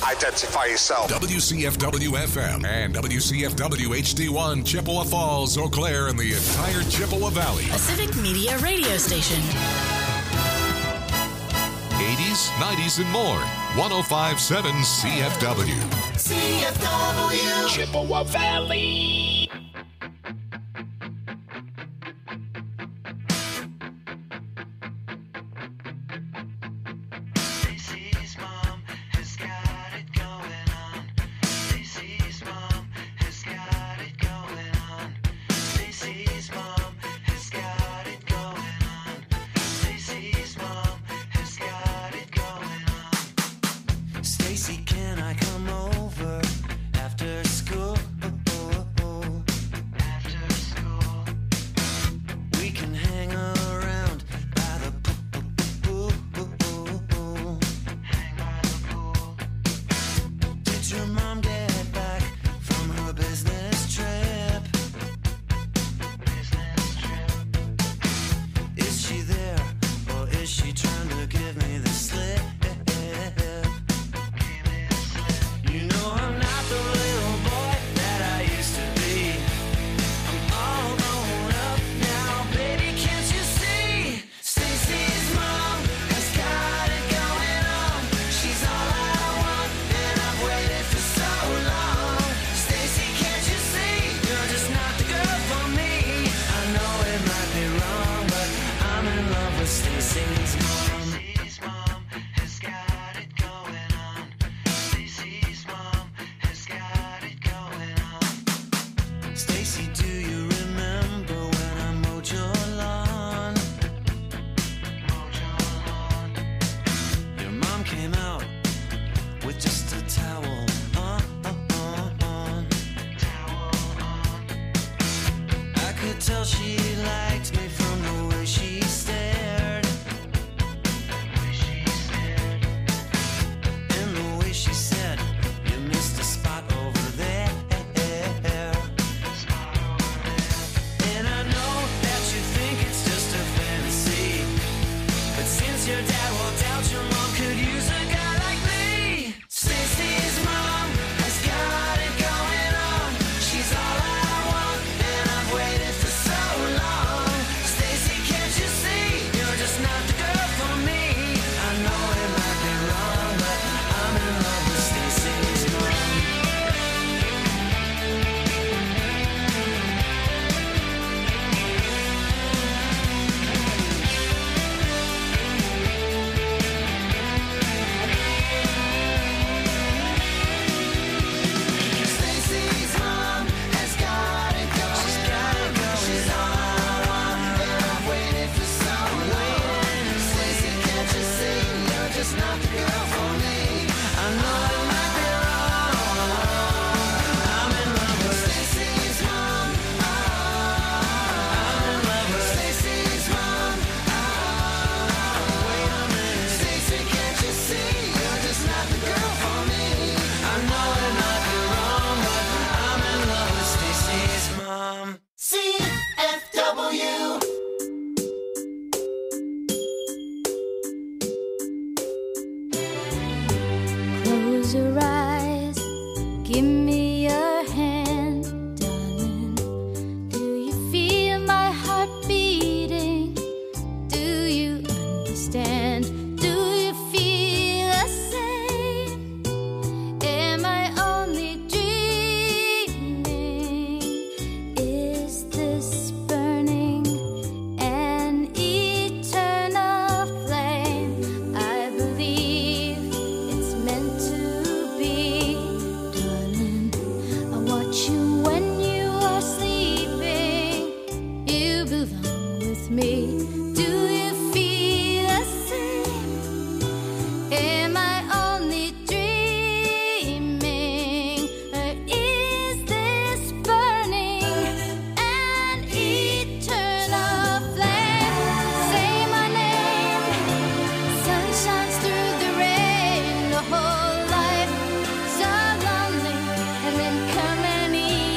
identify yourself. WCFW-FM and WCFW-HD1, Chippewa Falls, Eau Claire, and the entire Chippewa Valley. A Civic Media radio station. 80s, 90s, and more. 105.7 CFW. CFW. Chippewa Valley.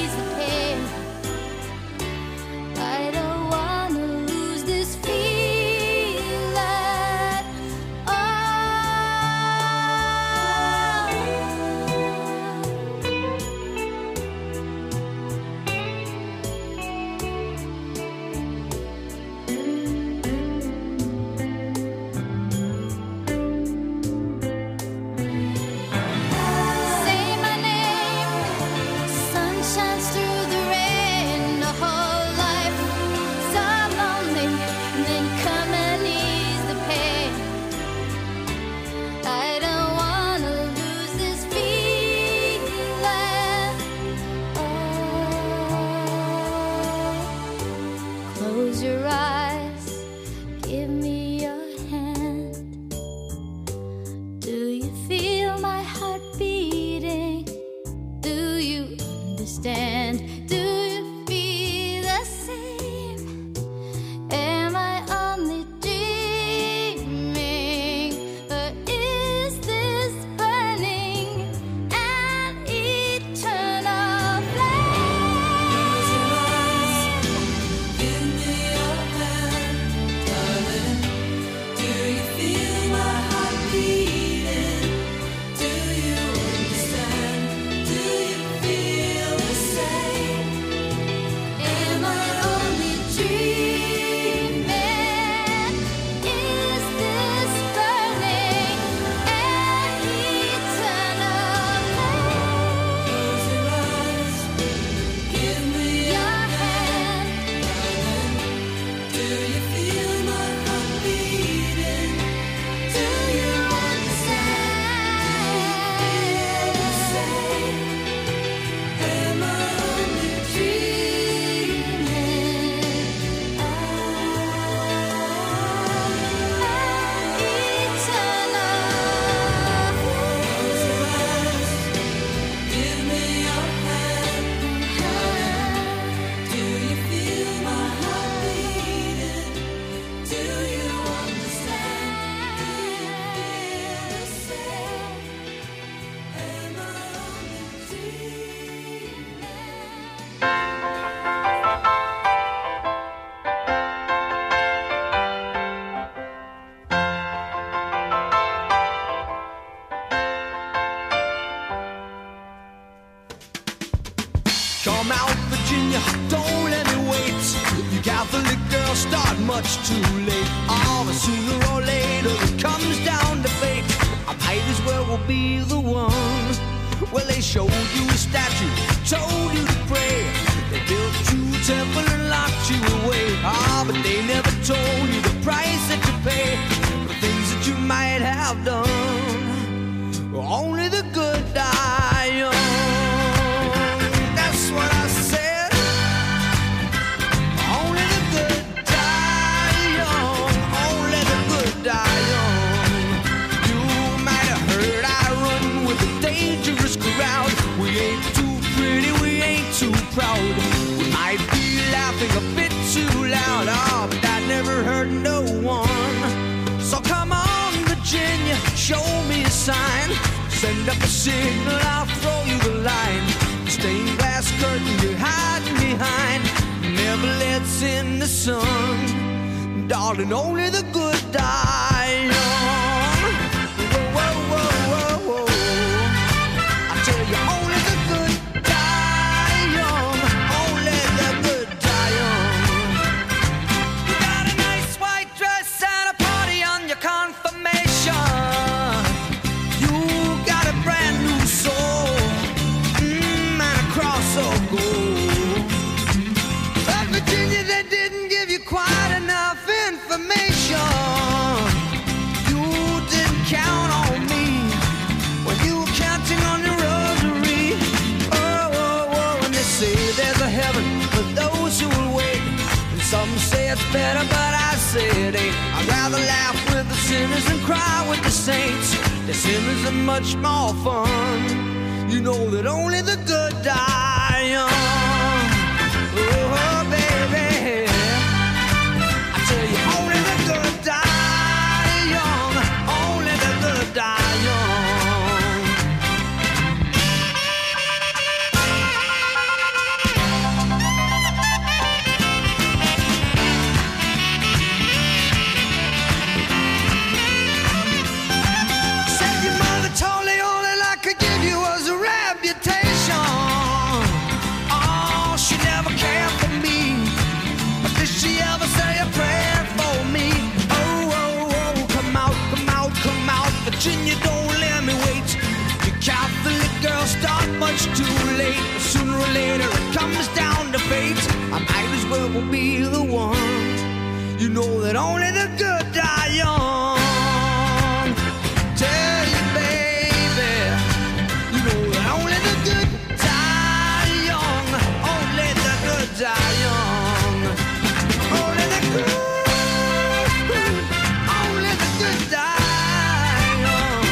I don't wanna lose this feeling. Come out, Virginia, don't let me wait. You Catholic girls start much too late. Oh, but sooner or later it comes down to fate. I might as well be the one. Well, they showed you a statue, told you to pray. They built you a temple and locked you away. Ah, but they never told you the price that you pay for the things that you might have done. Only the good die young. That's what I said. Only the good die young. Only the good die young. You might have heard I run with a dangerous crowd. We ain't too pretty, we ain't too proud. We might be laughing a bit too loud. Oh, but that never hurt no one. So come on, Virginia, show me a sign. Send up a signal, I'll throw you the line. Stained glass curtain you're hiding behind never lets in the sun. Darling, only the good die young. Whoa, whoa, whoa, whoa, whoa. I tell you, only the good die young. Only the good die young. You got a nice white dress and a party on your confirmation. You got a brand new soul. Of gold. But Virginia, they didn't give you quite enough information. You didn't count on me when you were counting on your rosary. Oh, oh, oh, and they say there's a heaven for those who will wait. And some say it's better, but I say it ain't. I'd rather laugh with the sinners and cry with the saints. The sinners are much more fun. You know that only the good die young. Oh, baby, I tell you, only the good die young. Only the good die young. Said your mother told me all that I could give you was a reputation. Oh, she never cared for me. But did she ever say a prayer for me? Oh, oh, oh, come out, come out, come out. Virginia, don't let me wait. You Catholic girls start much too late. But sooner or later it comes down to fate. I might as well be the one. You know that only the good die young. Tell you, baby, you know that only the good die young. Only the good die young. Only the good, only the good die young.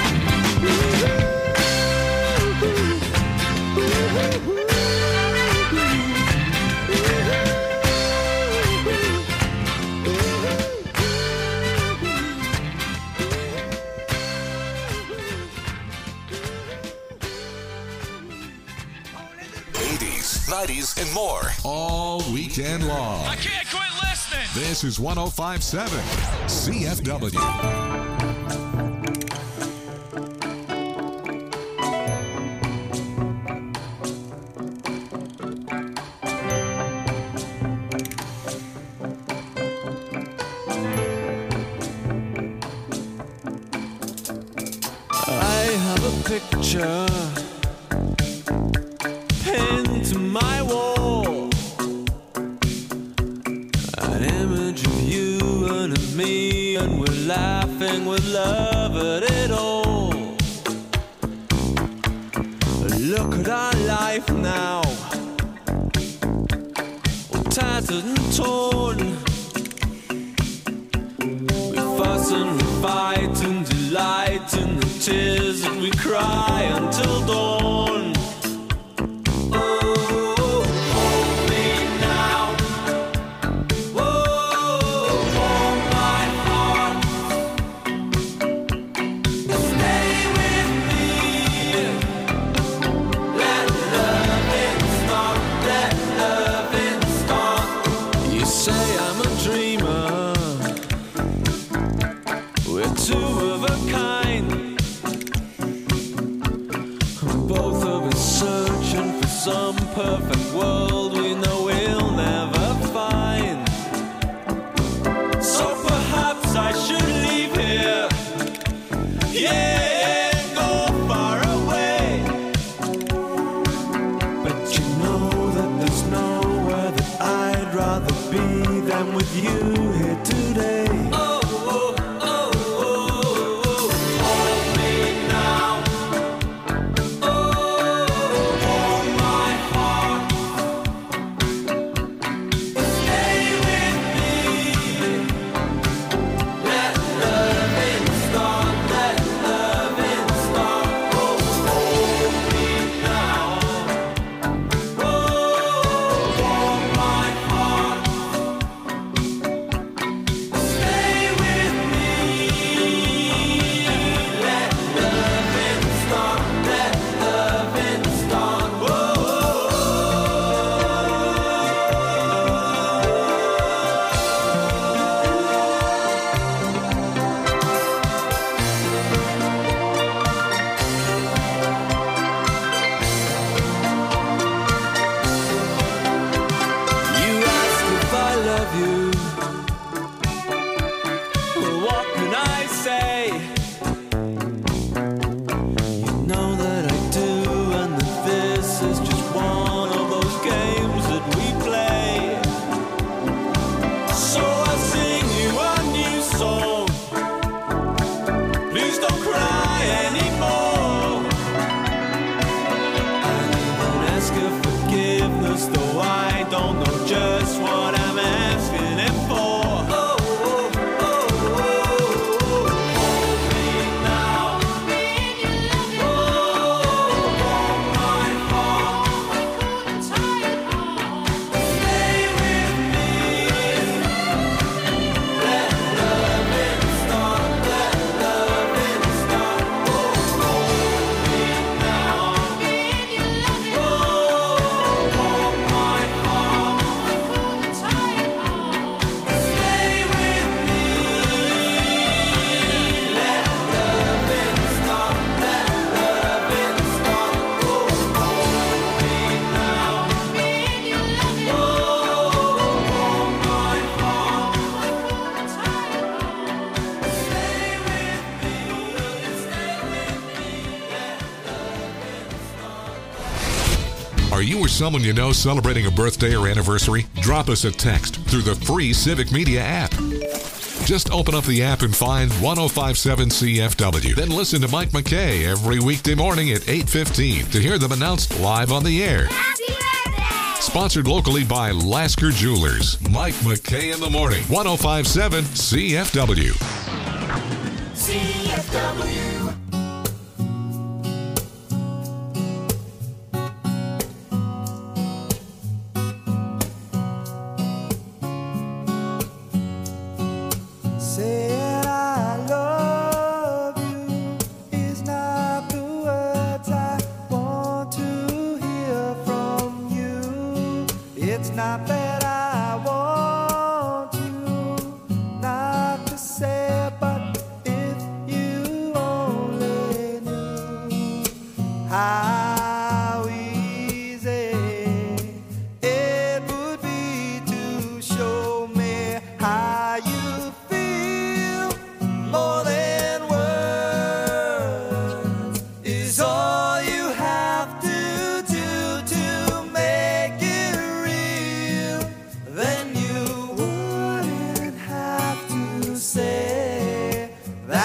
'80s, '90s, and more. All weekend long. I can't quit listening. This is 105.7 CFW. I have a picture pinned to my wall, an image of you me, and we're laughing with love at it all. Look at our life now, all tattered and torn. We fuss and we fight and delight in the tears that we cry until dawn. Some perfect world we know we'll never find. So perhaps I should leave here, yeah, and go far away. But you know that there's nowhere that I'd rather be than with you here today. Are you or someone you know celebrating a birthday or anniversary? Drop us a text through the free Civic Media app. Just open up the app and find 1057 CFW. Then listen to Mike McKay every weekday morning at 8:15 to hear them announced live on the air. Happy birthday! Sponsored locally by Lasker Jewelers. Mike McKay in the morning. 1057 CFW. CFW. Saying I love you is not the words I want to hear from you. It's not that I want you not to say it, but if you only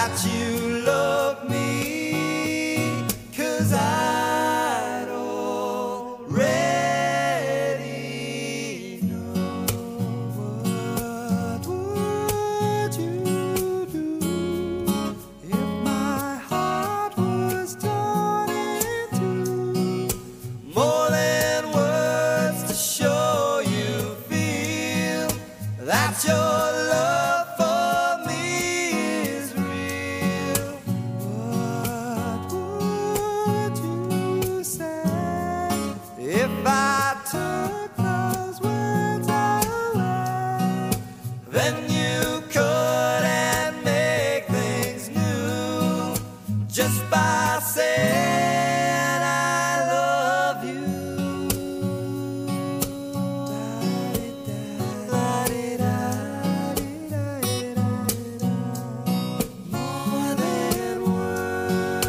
that you love me, 'cause I'd already know. What would you do if my heart was torn in two? More than words to show you feel that your love for me is real. What would you say if I took those words away? Then you couldn't make things new just by saying I love you. More than words.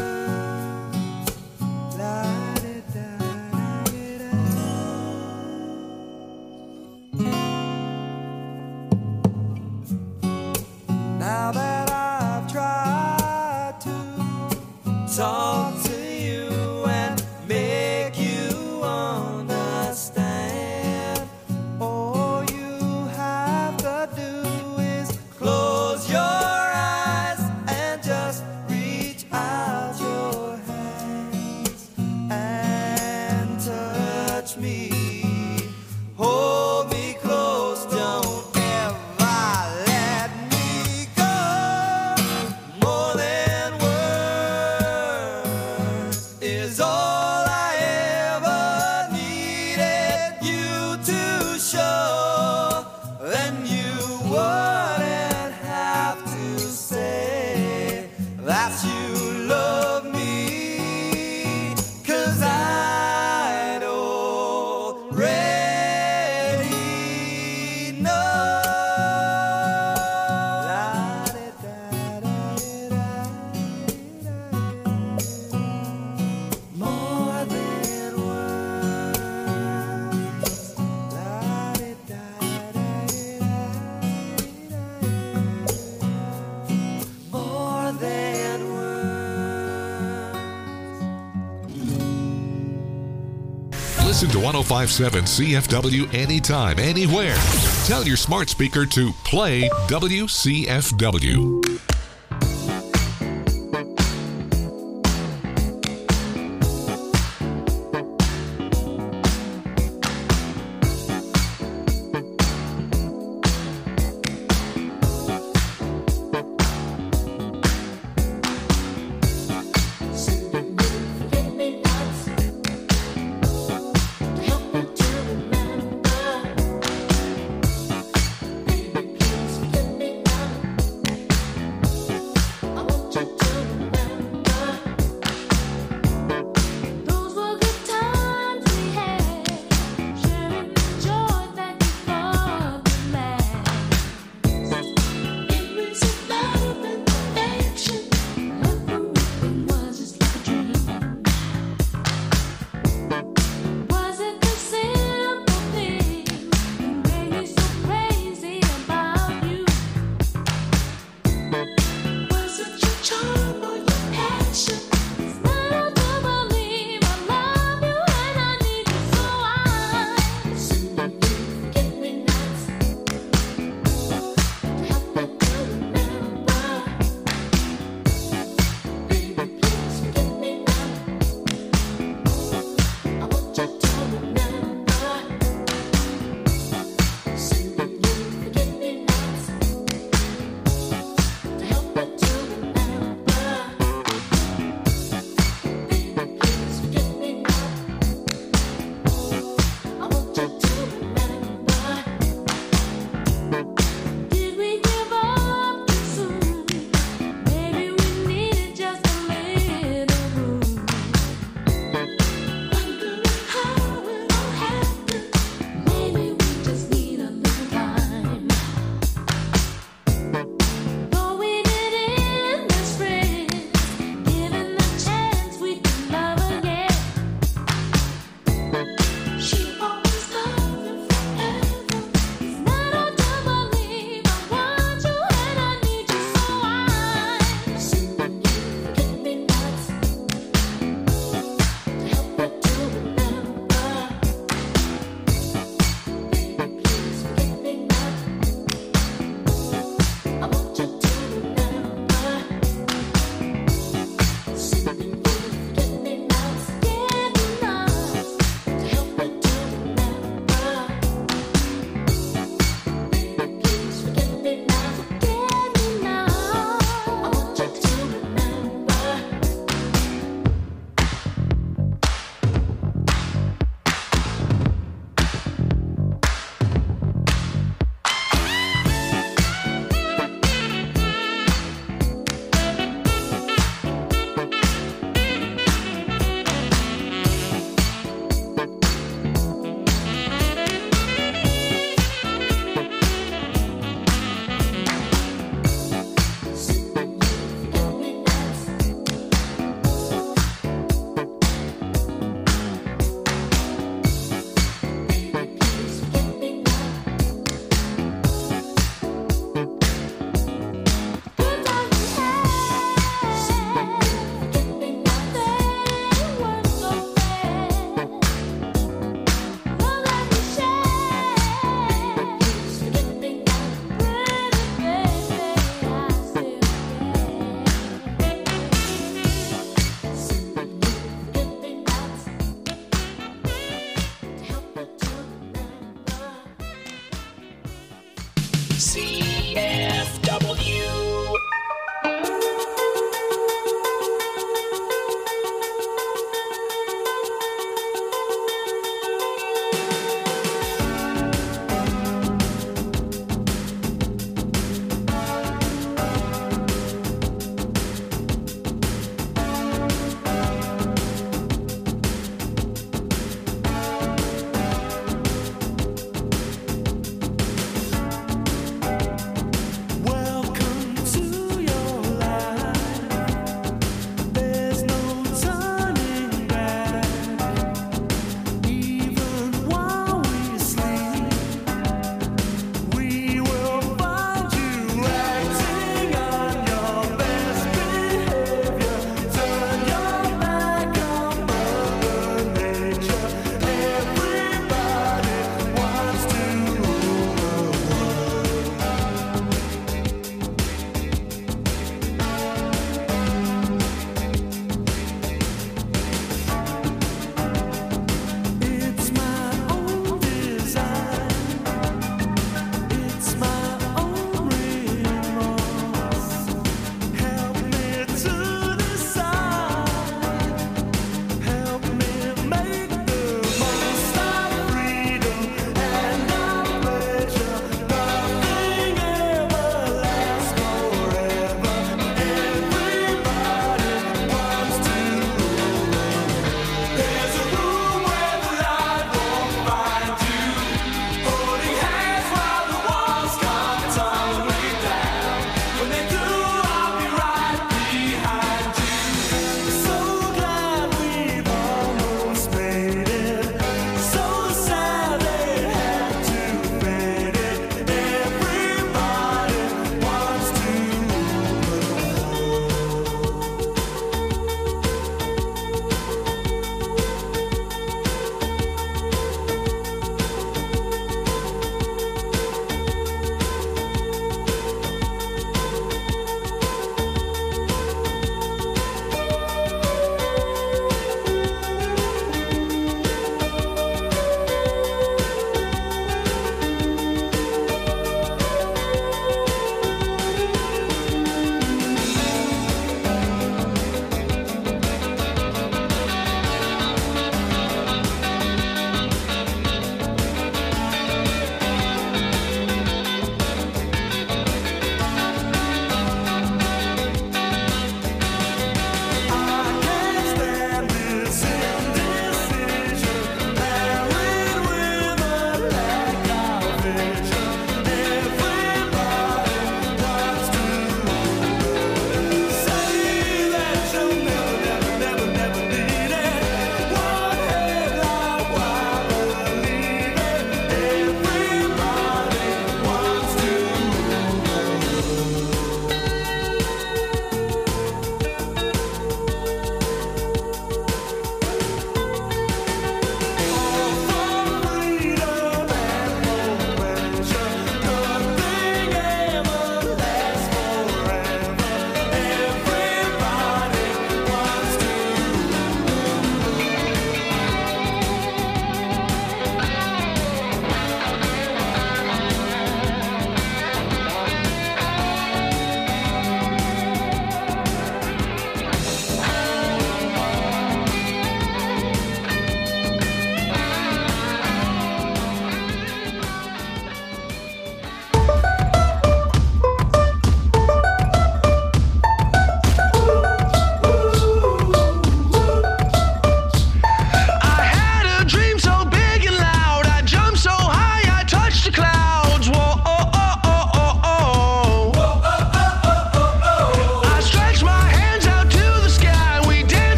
Now that I've tried to talk to you and make you understand, all you have to do is close your eyes and just reach out your hands and touch me. Hold me close, don't ever let me go. More than words is all I ever needed you to show. Then you wouldn't have to say that you love me, 'cause I'd already know. More than words. More than words. Listen to 1057 CFW anytime, anywhere. Tell your smart speaker to play WCFW. Baby, please let me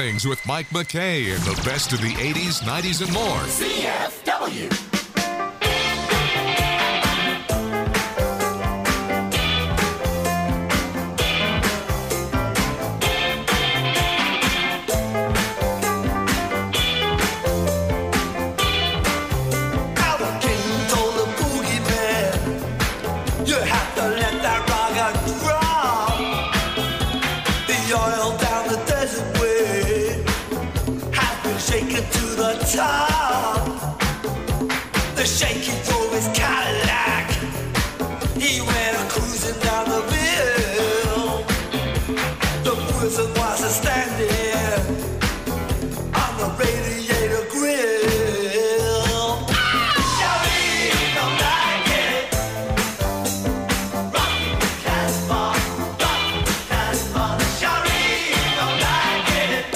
Mornings with Mike McKay and the best of the 80s, 90s, and more. CFW. Top. The shaky drove his Cadillac. He went cruising down the bill. The person was standing on the radiator grill. Shawty don't like it. Rock Casbah, rock Casbah. Shawty don't like it.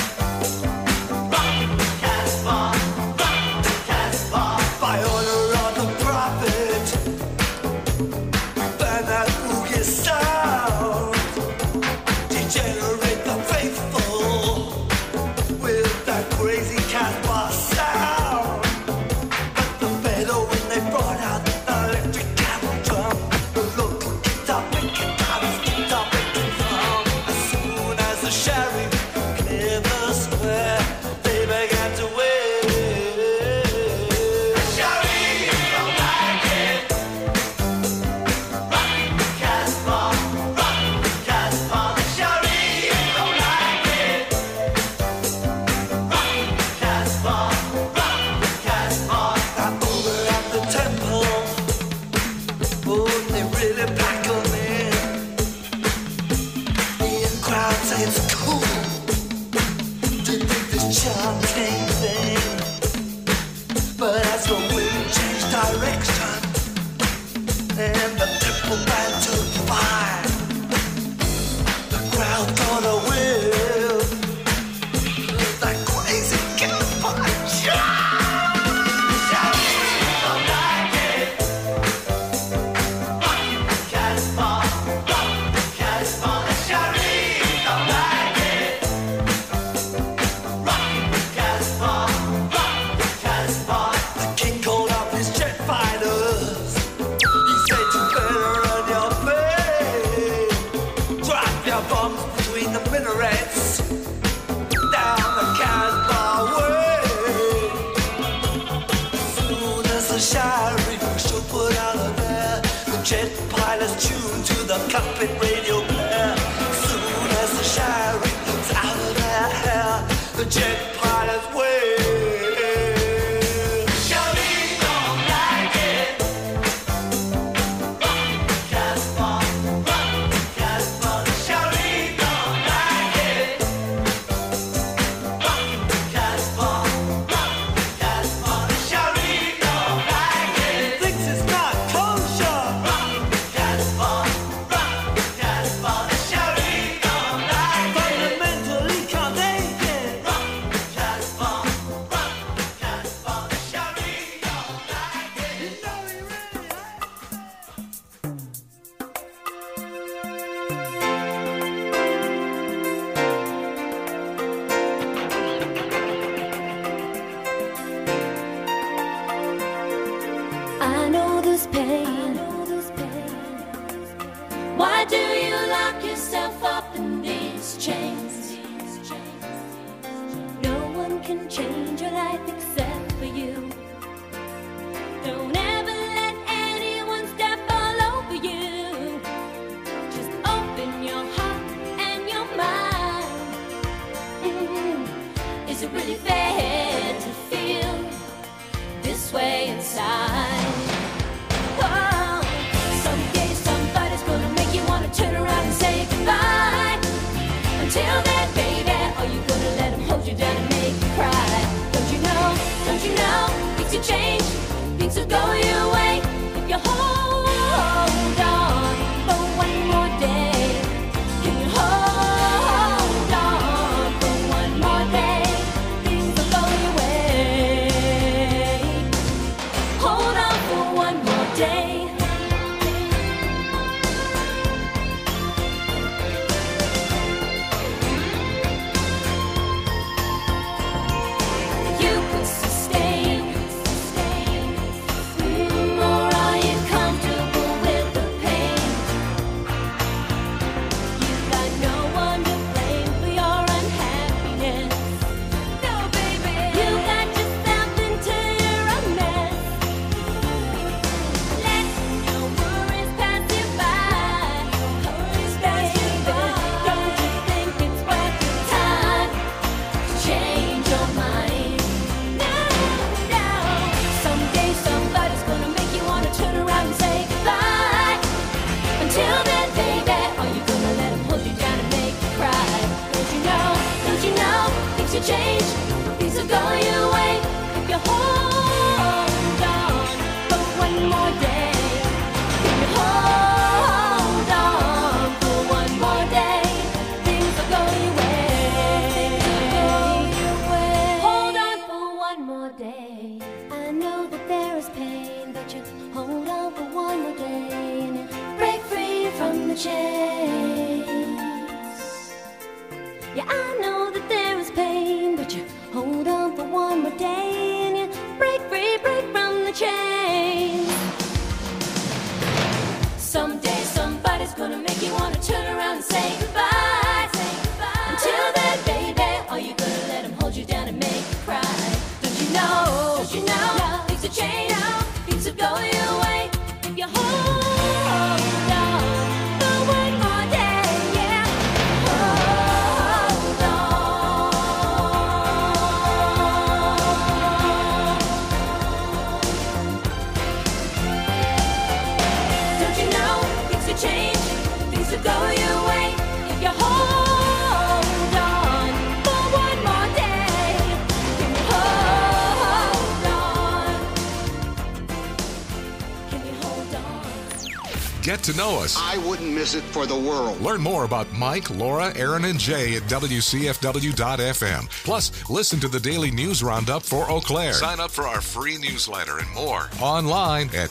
By order of the prophet, burn that boogie sound, degenerate the faithful with that crazy Casbah sound. But the fellow when they brought out the electric cattle drum, the local guitar picking out his guitar picking drum. As soon as the sheriff cleared the square, they began to wait. It's cool to think this charm came thing, but as the wind changed direction and the triple band took fire, the crowd got a whiff of that crazy Casbah charm. Don't like it. Rock Casbah, rock Casbah. Between the minarets down the Casbah way. As soon as the sheriff should put out of there, the jet pilots tuned to the cockpit radio player. As soon as the sheriff was out of their hair, the jet pilots way. Why do you lock yourself up in these chains? No one can change your life except for you. Don't ever let anyone step all over you. Just open your heart and your mind. Is it really fair to feel this way inside? Whoa. Someday somebody's gonna make you wanna turn around and say goodbye. Until then, baby, are you gonna let them hold you down and make you cry? Don't you know, things will change, things will go your way if you hold on for one more day. Can you hold on for one more day? Things will go your way. Hold on for one more day. that there is pain, but you hold on for one more day and you break free from the chains. Yeah, I know that there is pain, but you hold on for one more day and you break from the chains. Someday somebody's gonna make you wanna turn around and say goodbye. Until then, baby, are you gonna let him hold you down and make you cry? Don't you know things will change, things will go your way if you hold on for one more day, yeah. Hold on. Don't you know things will change, things will go your way if you hold on for one more day. Can you hold on? Can you hold on? Get to know us. I wouldn't miss it for the world. Learn more about Mike, Laura, Aaron, and Jay at WCFW.FM. Plus, listen to the daily news roundup for Eau Claire. Sign up for our free newsletter and more online at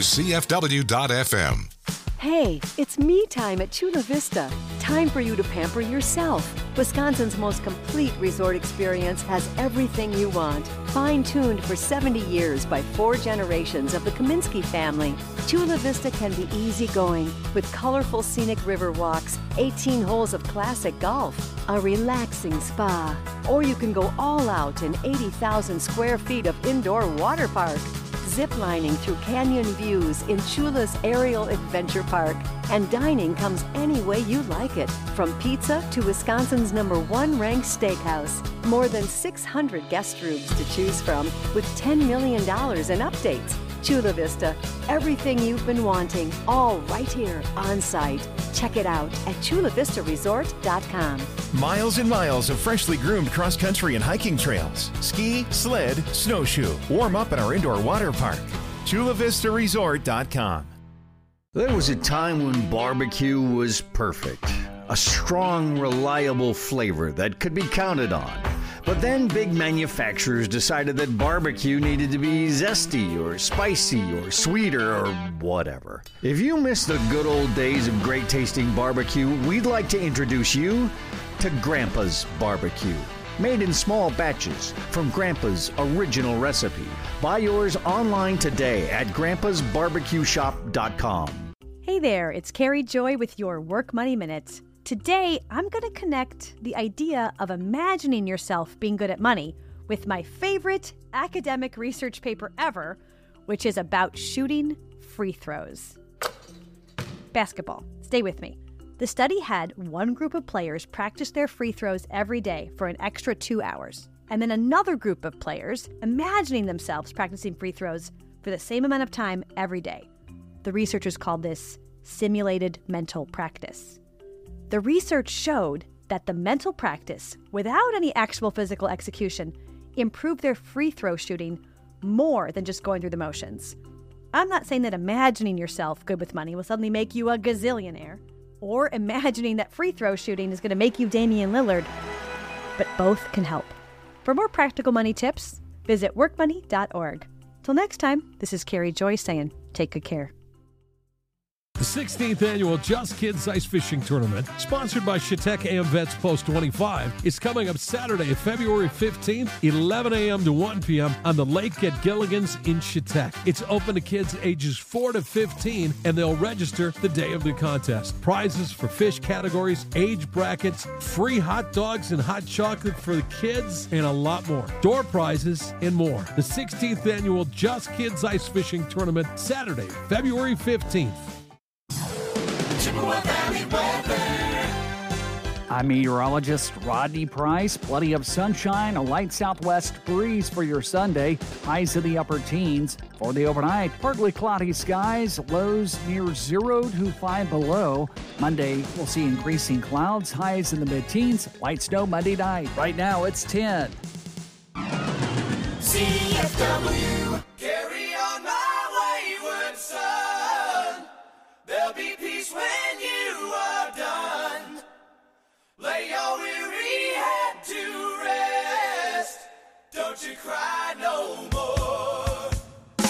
WCFW.FM. Hey, it's me time at Chula Vista. Time for you to pamper yourself. Wisconsin's most complete resort experience has everything you want. Fine-tuned for 70 years by 4 generations of the Kaminsky family, Chula Vista can be easygoing with colorful scenic river walks, 18 holes of classic golf, a relaxing spa, or you can go all out in 80,000 square feet of indoor water park. Ziplining through canyon views in Chula's Aerial Adventure Park. And dining comes any way you like it, from pizza to Wisconsin's #1 ranked steakhouse. More than 600 guest rooms to choose from with $10 million in updates. Chula Vista, everything you've been wanting, all right here on site. Check it out at chulavistaresort.com. Miles and miles of freshly groomed cross-country and hiking trails. Ski, sled, snowshoe. Warm up at our indoor water park. chulavistaresort.com. There was a time when barbecue was perfect. A strong, reliable flavor that could be counted on. But then big manufacturers decided that barbecue needed to be zesty or spicy or sweeter or whatever. If you miss the good old days of great tasting barbecue, we'd like to introduce you to Grandpa's Barbecue. Made in small batches from Grandpa's original recipe. Buy yours online today at grandpasbarbecueshop.com. Hey there, it's Carrie Joy with your Work Money Minute. Today, I'm going to connect the idea of imagining yourself being good at money with my favorite academic research paper ever, which is about shooting free throws. Basketball. Stay with me. The study had one group of players practice their free throws every day for an extra 2 hours, and then another group of players imagining themselves practicing free throws for the same amount of time every day. The researchers called this simulated mental practice. The research showed that the mental practice, without any actual physical execution, improved their free throw shooting more than just going through the motions. I'm not saying that imagining yourself good with money will suddenly make you a gazillionaire, or imagining that free throw shooting is going to make you Damian Lillard, but both can help. For more practical money tips, visit workmoney.org. Till next time, this is Carrie Joy saying, take good care. The 16th annual Just Kids Ice Fishing Tournament, sponsored by Chautauqua AM Vets Post 25, is coming up Saturday, February 15th, 11 a.m. to 1 p.m. on the lake at Gilligan's in Chautauqua. It's open to kids ages 4 to 15, and they'll register the day of the contest. Prizes for fish categories, age brackets, free hot dogs and hot chocolate for the kids, and a lot more. Door prizes and more. The 16th annual Just Kids Ice Fishing Tournament, Saturday, February 15th. I'm meteorologist Rodney Price. Plenty of sunshine, a light southwest breeze for your Sunday. Highs in the upper teens. For the overnight, partly cloudy skies, lows near 0 to 5 below. Monday, we'll see increasing clouds, highs in the mid-teens. Light snow Monday night. Right now, it's 10. CFW. Carry on my wayward son. There'll be peace when you are done. Lay your weary head to rest. Don't you cry no more.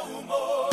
no more.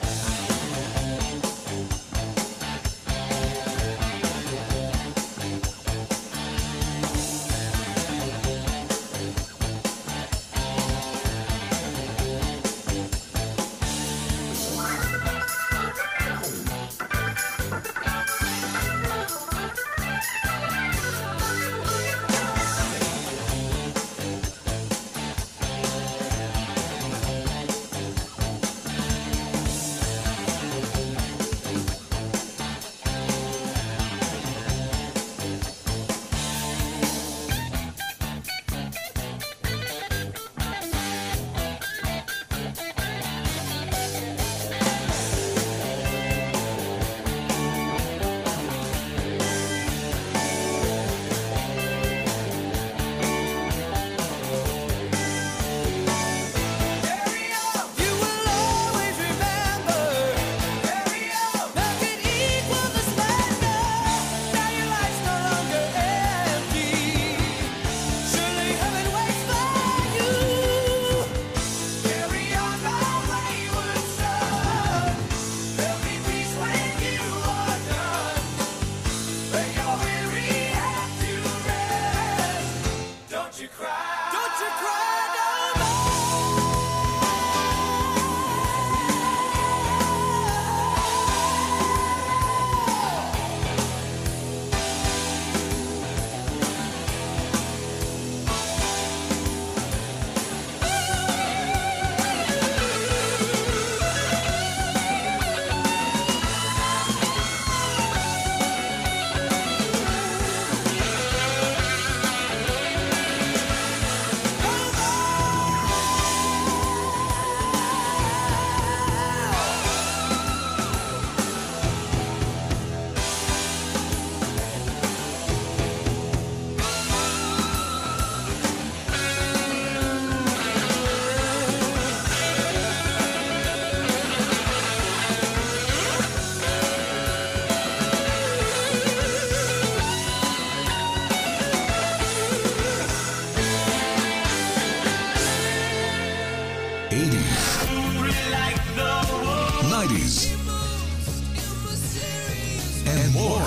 And more.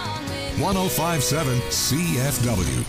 105.7 CFW.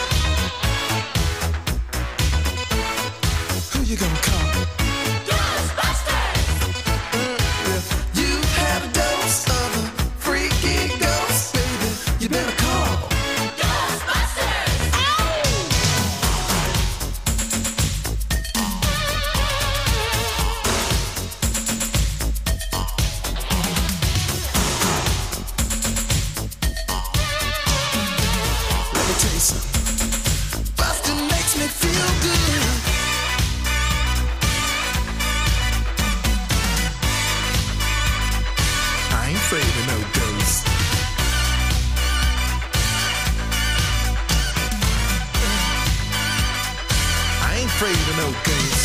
Who you gonna call? Ghostbusters! afraid of no ghosts. I ain't afraid of no ghosts.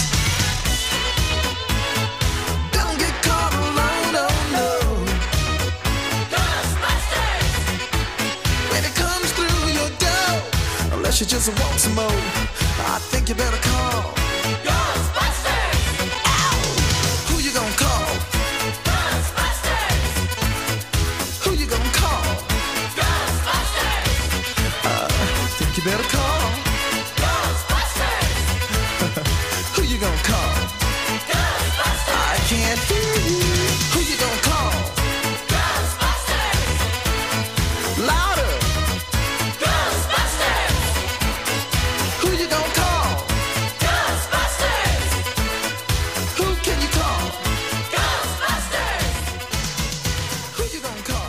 Don't get caught alone, oh no. Ghostbusters! When it comes through your door, unless you just want some more, I think you better call Ghostbusters! Ow! Who you gonna call? Ghostbusters! Who you gonna call? Ghostbusters! Think you better call Ghostbusters! Who you gonna call? Ghostbusters! I can't hear you. Who you gonna call? Ghostbusters! Louder! Ghostbusters! Who you gonna call? Ghostbusters! Who can you call? Ghostbusters! Who you gonna call?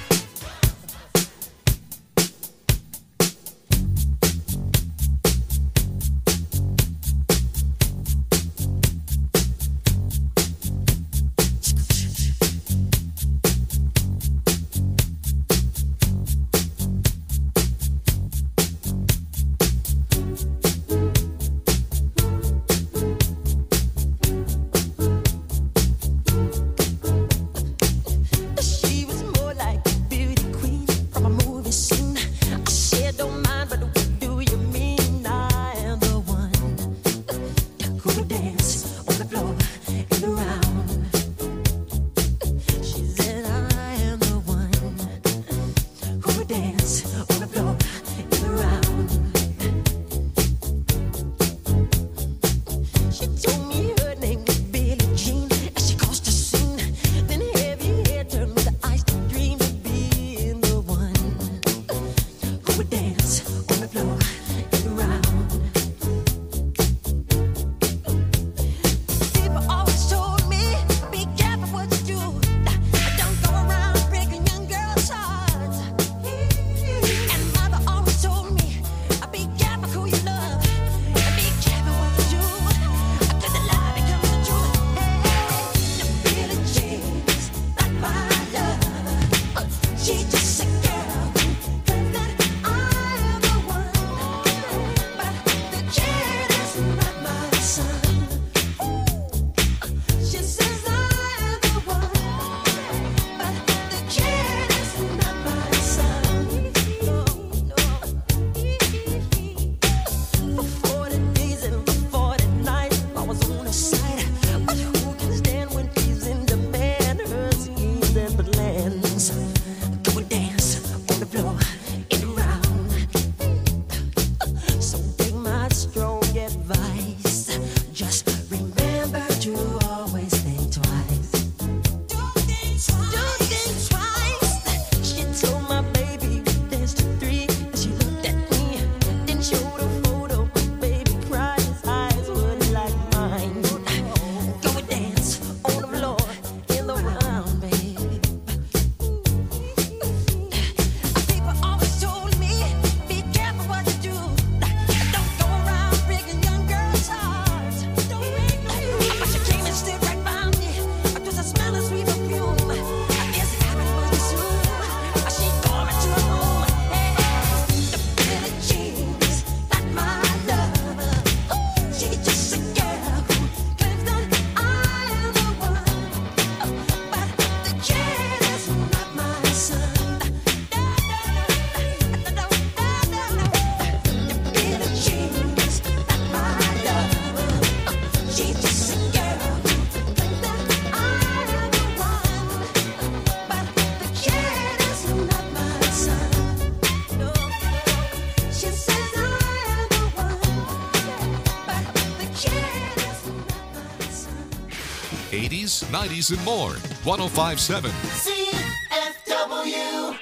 She was more like a beauty queen from a movie scene. I said, don't mind, but what do you mean? I am the one who would dance on the floor and around. She said, I am the one who would dance on the floor and around. She told me her name was Billie Jean as she crossed the scene. Then heavy hair turned with the eyes to dream of being the one who would dance on the floor and around. People always told me, be careful what you do. Don't go around breaking young girls' hearts. And mother always told me, be careful who you love. Be careful what you do. Cause the lie becomes the truth. Billie Jean's not my love. She's just a girl who claims that I am the one. But the kid is not my son. She says I am the one. But the kid is not my son. For 40 days and for 40 nights, I was on her side. But who can stand when she's in demand? Her schemes and plans. Go and dance on the floor and around. So take my strong advice. Just remember to always think twice. Don't think twice. She told my baby we danced to 3. She looked at me, then showed a photo. My baby cried, his eyes were like mine. Go and dance on the floor in the round, baby. People always told me, be careful what you do. Don't go around breaking young girls' hearts. But she came and stood right by me. Just a smell of sweet perfume. I guess it happened pretty soon. She called me to her room. The Billie Jean's not my lover. She's just a girl who claims that I am the one. But the kid is not my son. Billie Jean's not my lover. She's just a girl who claims that I am the one. But the kid is not my son. She says I am the one. But the kid is not my son. 80s, 90s, and more. 1057. CFW.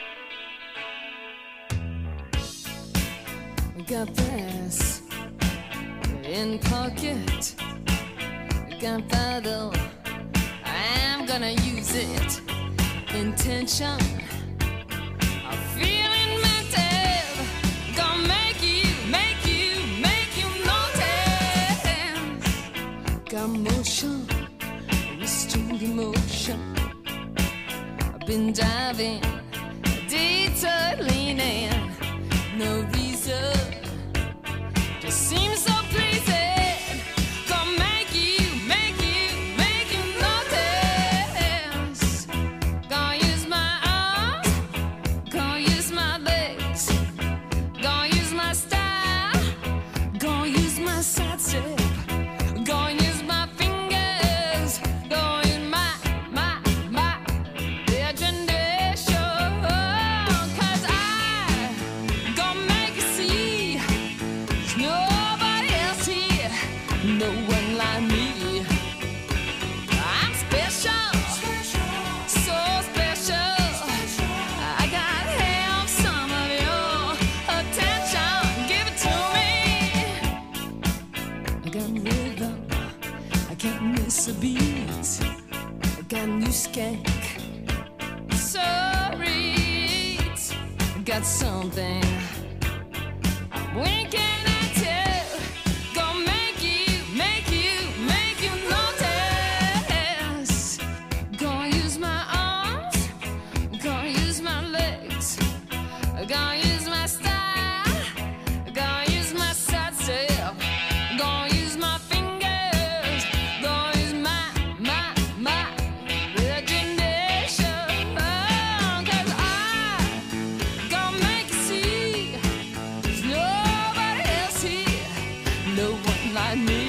Got this in pocket. Gunpowder. I'm gonna use it. Intention. I'm feeling mental. Gonna make you notice. Got motion. Restrained emotion. been driving, detour leaning, no reason, just seems so pleasing. Gonna make you notice. Gonna use my arms, gonna use my legs, gonna use my style, gonna use my side step, gonna use my fingers, gonna use my imagination. 'Cause I gonna make you see there's nobody else here, no one like me. I'm special, so special. I gotta have some of your attention. Give it to me. I got rhythm, I can't miss a beat. I got new skank, so read. I got something I'm winking at you. Gonna make you notice. Gonna use my arms, gonna use my legs, gonna use my style, gonna use my side step, gonna use my fingers, gonna use my imagination. 'Cause I gonna make you see there's nobody else here, no one like me.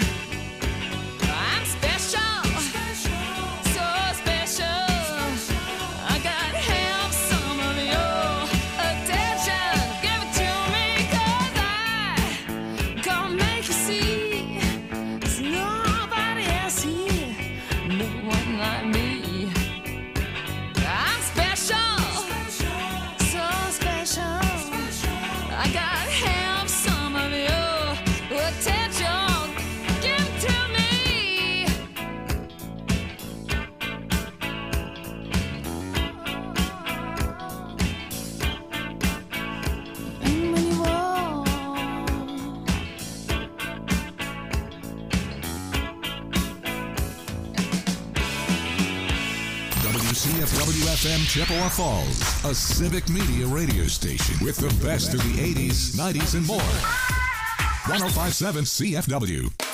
I'm special, so special. I gotta have some of your attention. Give it to me, 'cause I gonna make you see there's nobody else here, no one like me. I'm special, so special. I gotta have some of your attention. Give it to me. And when you walk, WCFW-FM Chippewa Falls, a civic media radio station with the best of the 80s, 90s, and more. 105.7 CFW.